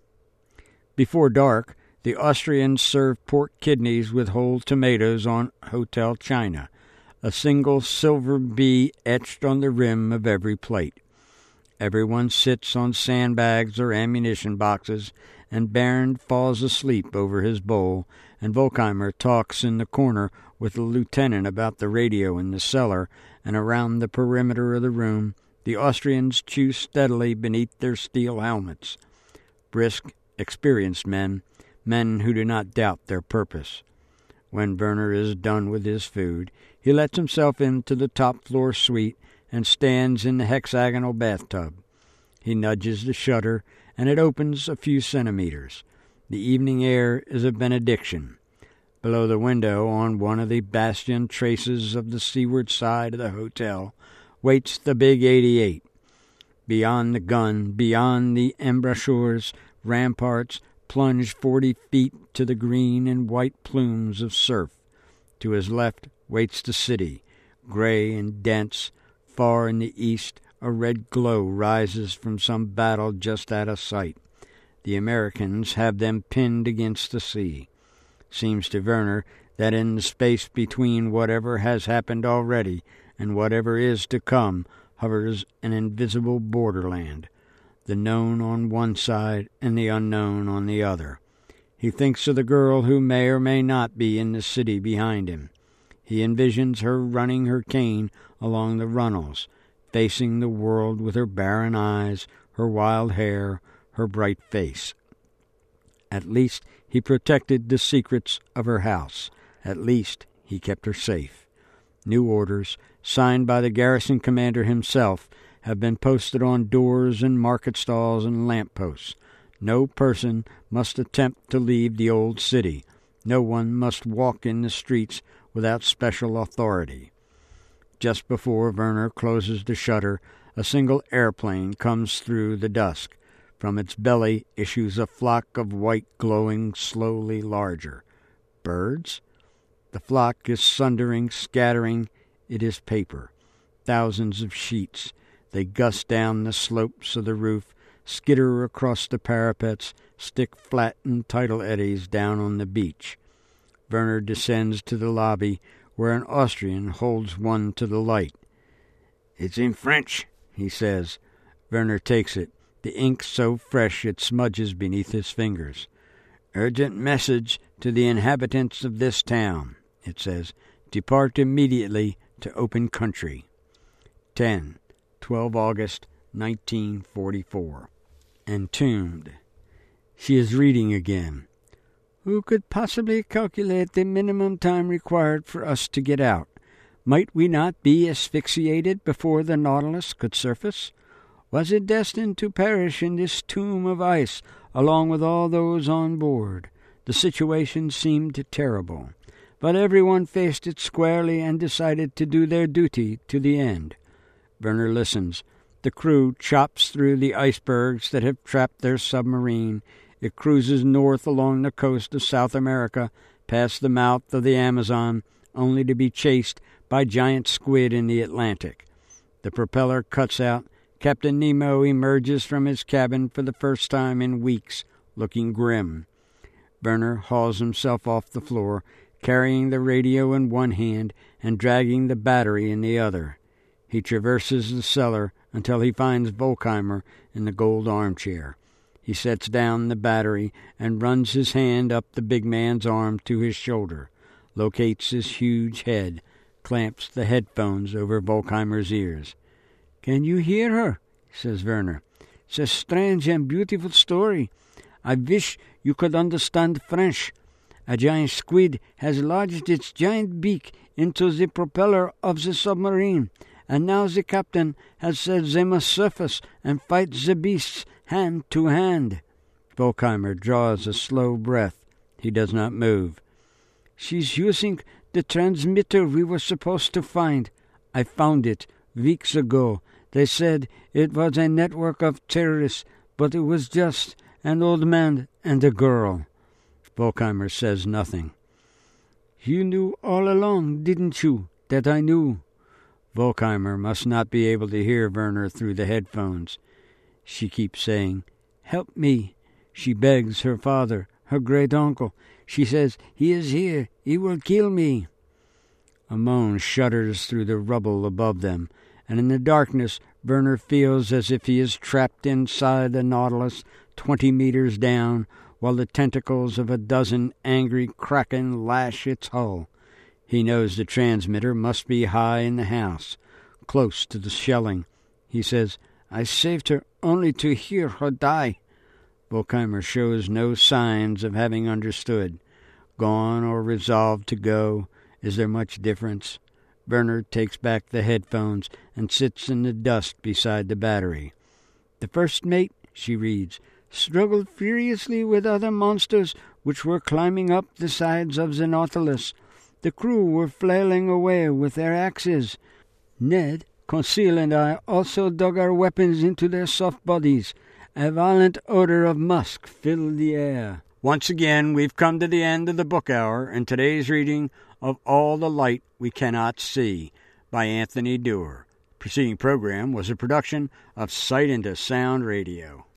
Before dark, the Austrians serve pork kidneys with whole tomatoes on Hotel China, a single silver bee etched on the rim of every plate. Everyone sits on sandbags or ammunition boxes, and Bernd falls asleep over his bowl, and Volkheimer talks in the corner with the lieutenant about the radio in the cellar, and around the perimeter of the room the Austrians chew steadily beneath their steel helmets. Brisk, experienced men, men who do not doubt their purpose. When Werner is done with his food, he lets himself into the top-floor suite and stands in the hexagonal bathtub. He nudges the shutter, and it opens a few centimeters. The evening air is a benediction. Below the window, on one of the bastion traces of the seaward side of the hotel, waits the big eighty-eight. Beyond the gun, beyond the embrasures, ramparts plunge forty feet to the green and white plumes of surf. To his left waits the city, gray and dense. Far in the east, a red glow rises from some battle just out of sight. The Americans have them pinned against the sea. Seems to Werner that in the space between whatever has happened already and whatever is to come hovers an invisible borderland, the known on one side and the unknown on the other. He thinks of the girl who may or may not be in the city behind him. He envisions her running her cane along the runnels, facing the world with her barren eyes, her wild hair, her bright face. At least he protected the secrets of her house. At least he kept her safe. New orders, signed by the garrison commander himself, have been posted on doors and market stalls and lamp-posts. No person must attempt to leave the old city. No one must walk in the streets without special authority. Just before Werner closes the shutter, a single airplane comes through the dusk. From its belly issues a flock of white glowing slowly larger. Birds? The flock is sundering, scattering. It is paper. Thousands of sheets. They gust down the slopes of the roof, skitter across the parapets, stick flat in tidal eddies down on the beach. Werner descends to the lobby, where an Austrian holds one to the light. "It's in French," he says. Werner takes it, the ink so fresh it smudges beneath his fingers. "Urgent message to the inhabitants of this town," it says. "Depart immediately to open country." ten. twelve August, nineteen forty-four. Entombed. She is reading again. "Who could possibly calculate the minimum time required for us to get out? Might we not be asphyxiated before the Nautilus could surface? Was it destined to perish in this tomb of ice, along with all those on board? The situation seemed terrible, but everyone faced it squarely and decided to do their duty to the end. Werner listens. The crew chops through the icebergs that have trapped their submarine. It cruises north along the coast of South America, past the mouth of the Amazon, only to be chased by giant squid in the Atlantic. The propeller cuts out. Captain Nemo emerges from his cabin for the first time in weeks, looking grim. Werner hauls himself off the floor, carrying the radio in one hand and dragging the battery in the other. He traverses the cellar until he finds Volkheimer in the gold armchair. He sets down the battery and runs his hand up the big man's arm to his shoulder, locates his huge head, clamps the headphones over Volkheimer's ears. "Can you hear her?" says Werner. "It's a strange and beautiful story. I wish you could understand French. A giant squid has lodged its giant beak into the propeller of the submarine, and now the captain has said they must surface and fight the beasts hand to hand." Volkheimer draws a slow breath. He does not move. "She's using the transmitter we were supposed to find. I found it weeks ago. They said it was a network of terrorists, but it was just an old man and a girl." Volkheimer says nothing. "You knew all along, didn't you, that I knew?" Volkheimer must not be able to hear Werner through the headphones. She keeps saying, "Help me." She begs her father, her great-uncle. She says, "He is here. He will kill me." A moan shudders through the rubble above them, and in the darkness Werner feels as if he is trapped inside the Nautilus twenty meters down, while the tentacles of a dozen angry kraken lash its hull. He knows the transmitter must be high in the house, close to the shelling. He says, "I saved her only to hear her die." Volkheimer shows no signs of having understood. Gone or resolved to go. Is there much difference? Werner takes back the headphones and sits in the dust beside the battery. "The first mate," she reads, "struggled furiously with other monsters which were climbing up the sides of the Nautilus. The crew were flailing away with their axes. Ned, Conseil, and I also dug our weapons into their soft bodies. A violent odor of musk filled the air." Once again, we've come to the end of the book hour and today's reading of All the Light We Cannot See by Anthony Doerr. The preceding program was a production of Sight into Sound Radio.